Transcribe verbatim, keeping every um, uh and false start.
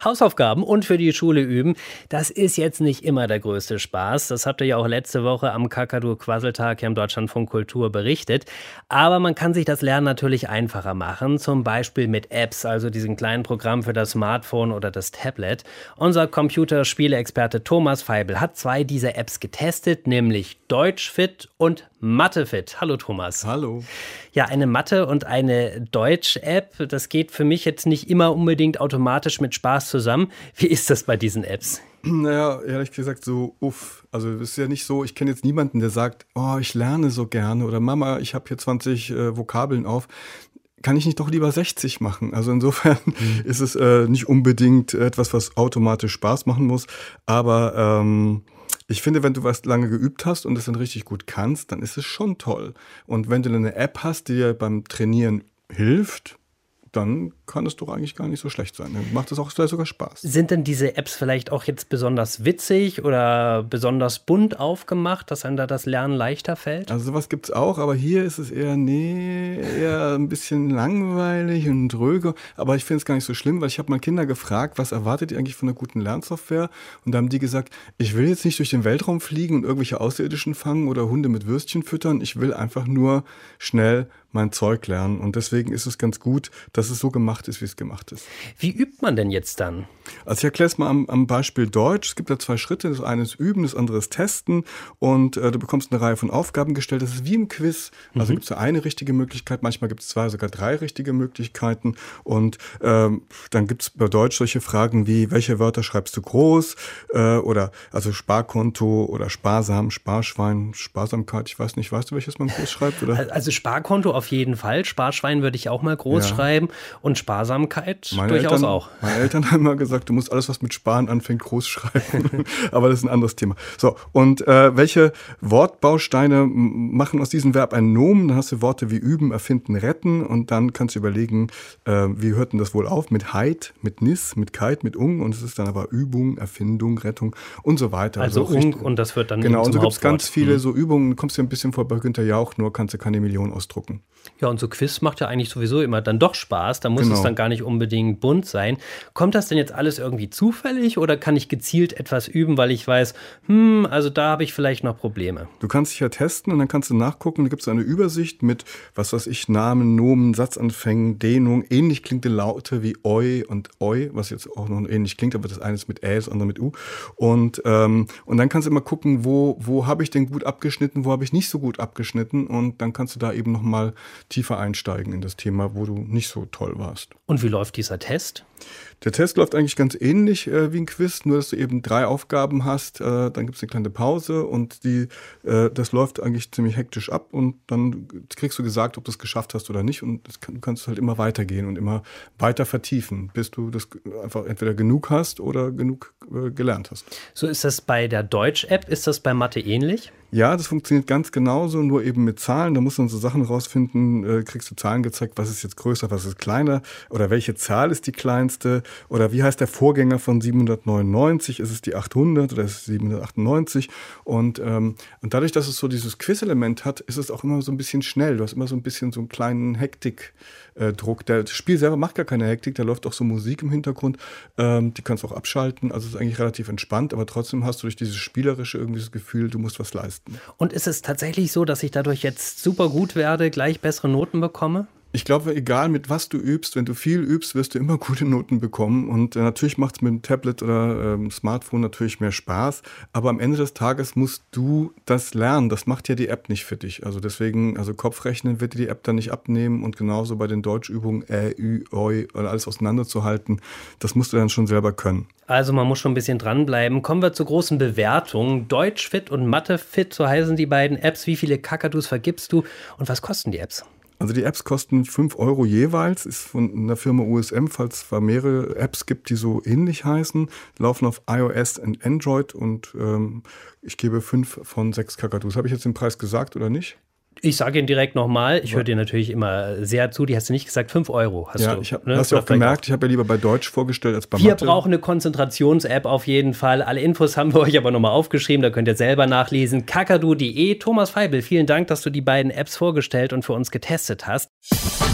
Hausaufgaben und für die Schule üben, das ist jetzt nicht immer der größte Spaß. Das habt ihr ja auch letzte Woche am Kakadu-Quasseltag hier im Deutschlandfunk Kultur berichtet. Aber man kann sich das Lernen natürlich einfacher machen, zum Beispiel mit Apps, also diesem kleinen Programm für das Smartphone oder das Tablet. Unser Computerspiele-Experte Thomas Feibel hat zwei dieser Apps getestet, nämlich DeutschFit und MatheFit. Hallo Thomas. Hallo. Ja, eine Mathe- und eine Deutsch-App, das geht für mich jetzt nicht immer unbedingt automatisch mit Spaß zusammen. Wie ist das bei diesen Apps? Naja, ehrlich gesagt so, uff. Also es ist ja nicht so, ich kenne jetzt niemanden, der sagt, oh, ich lerne so gerne oder Mama, ich habe hier zwanzig äh, Vokabeln auf. Kann ich nicht doch lieber sechzig machen? Also insofern mhm. ist es äh, nicht unbedingt etwas, was automatisch Spaß machen muss. Aber ähm, ich finde, wenn du was lange geübt hast und es dann richtig gut kannst, dann ist es schon toll. Und wenn du eine App hast, die dir beim Trainieren hilft, dann kann es doch eigentlich gar nicht so schlecht sein. Dann macht es auch vielleicht sogar Spaß. Sind denn diese Apps vielleicht auch jetzt besonders witzig oder besonders bunt aufgemacht, dass einem da das Lernen leichter fällt? Also sowas gibt es auch, aber hier ist es eher, nee, eher ein bisschen langweilig und dröge. Aber ich finde es gar nicht so schlimm, weil ich habe mal Kinder gefragt, was erwartet ihr eigentlich von einer guten Lernsoftware? Und da haben die gesagt, ich will jetzt nicht durch den Weltraum fliegen und irgendwelche Außerirdischen fangen oder Hunde mit Würstchen füttern. Ich will einfach nur schnell mein Zeug lernen. Und deswegen ist es ganz gut, dass es so gemacht ist, wie es gemacht ist. Wie übt man denn jetzt dann? Also ich erkläre es mal am, am Beispiel Deutsch. Es gibt da zwei Schritte. Das eine ist Üben, das andere ist Testen. Und äh, du bekommst eine Reihe von Aufgaben gestellt. Das ist wie im Quiz. Also mhm. gibt es eine richtige Möglichkeit. Manchmal gibt es zwei, sogar drei richtige Möglichkeiten. Und ähm, dann gibt es bei Deutsch solche Fragen wie, welche Wörter schreibst du groß? Äh, oder also Sparkonto oder Sparsam, Sparschwein, Sparsamkeit. Ich weiß nicht, weißt du, welches man groß schreibt? Oder? Also Sparkonto auf jeden Fall. Sparschwein würde ich auch mal groß ja. schreiben. Und Sparsamkeit meine durchaus Eltern, auch. Meine Eltern haben immer gesagt, du musst alles, was mit Sparen anfängt, groß schreiben. Aber das ist ein anderes Thema. So, und äh, welche Wortbausteine machen aus diesem Verb ein Nomen? Dann hast du Worte wie üben, erfinden, retten. Und dann kannst du überlegen, äh, wie hört denn das wohl auf? Mit heit, mit nis, mit kite, mit ung. Und es ist dann aber Übung, Erfindung, Rettung und so weiter. Also, also ung und das wird dann genau, und so gibt es ganz viele hm. so Übungen. Du kommst dir ein bisschen vor bei Günther Jauch, nur kannst du keine Million ausdrucken. Ja, und so Quiz macht ja eigentlich sowieso immer dann doch Spaß. Da muss genau. es dann gar nicht unbedingt bunt sein. Kommt das denn jetzt alles irgendwie zufällig oder kann ich gezielt etwas üben, weil ich weiß, hm, also da habe ich vielleicht noch Probleme? Du kannst dich ja testen und dann kannst du nachgucken. Da gibt es eine Übersicht mit, was weiß ich, Namen, Nomen, Satzanfängen, Dehnung. Ähnlich klingende Laute wie oi und oi, was jetzt auch noch ähnlich klingt, aber das eine ist mit ä, das andere mit u. Und, ähm, und dann kannst du immer gucken, wo, wo habe ich denn gut abgeschnitten, wo habe ich nicht so gut abgeschnitten. Und dann kannst du da eben nochmal tiefer einsteigen in das Thema, wo du nicht so toll warst. Und wie läuft dieser Test? Der Test läuft eigentlich ganz ähnlich äh, wie ein Quiz, nur dass du eben drei Aufgaben hast, äh, dann gibt es eine kleine Pause und die, äh, das läuft eigentlich ziemlich hektisch ab und dann kriegst du gesagt, ob du es geschafft hast oder nicht und das kann, du kannst halt immer weitergehen und immer weiter vertiefen, bis du das einfach entweder genug hast oder genug äh, gelernt hast. So ist das bei der Deutsch-App, ist das bei Mathe ähnlich? Ja, das funktioniert ganz genauso, nur eben mit Zahlen. Da musst du dann so Sachen rausfinden, äh, kriegst du Zahlen gezeigt, was ist jetzt größer, was ist kleiner oder welche Zahl ist die kleinste oder wie heißt der Vorgänger von siebenhundertneunundneunzig, ist es die achthundert oder ist es siebenhundertachtundneunzig und, ähm, und dadurch, dass es so dieses Quiz-Element hat, ist es auch immer so ein bisschen schnell. Du hast immer so ein bisschen so einen kleinen Hektikdruck. Das Spiel selber macht gar keine Hektik, da läuft auch so Musik im Hintergrund, ähm, die kannst du auch abschalten, also es ist eigentlich relativ entspannt, aber trotzdem hast du durch dieses Spielerische irgendwie das Gefühl, du musst was leisten. Und ist es tatsächlich so, dass ich dadurch jetzt super gut werde, gleich bessere Noten bekomme? Ich glaube, egal mit was du übst, wenn du viel übst, wirst du immer gute Noten bekommen. Und äh, natürlich macht es mit dem Tablet oder ähm, Smartphone natürlich mehr Spaß. Aber am Ende des Tages musst du das lernen. Das macht ja die App nicht für dich. Also deswegen, also Kopfrechnen wird dir die App dann nicht abnehmen. Und genauso bei den Deutschübungen, Ä, Ü, Oi, oder alles auseinanderzuhalten, das musst du dann schon selber können. Also man muss schon ein bisschen dranbleiben. Kommen wir zur großen Bewertung. DeutschFit und MatheFit, so heißen die beiden Apps. Wie viele Kakadus vergibst du und was kosten die Apps? Also die Apps kosten fünf Euro jeweils, ist von der Firma U S M, falls es mehrere Apps gibt, die so ähnlich heißen, laufen auf iOS und Android und ähm, ich gebe fünf von sechs Kakadus. Habe ich jetzt den Preis gesagt oder nicht? Ich sage ihn direkt nochmal, ich höre dir natürlich immer sehr zu, die hast du nicht gesagt, fünf Euro hast ja, du. Ich hab, ne? hast du auch gemerkt, auch. Ich habe ja lieber bei Deutsch vorgestellt als bei wir Mathe. Wir brauchen eine Konzentrations-App auf jeden Fall. Alle Infos haben wir euch aber nochmal aufgeschrieben, da könnt ihr selber nachlesen. kakadu punkt de. Thomas Feibel, vielen Dank, dass du die beiden Apps vorgestellt und für uns getestet hast.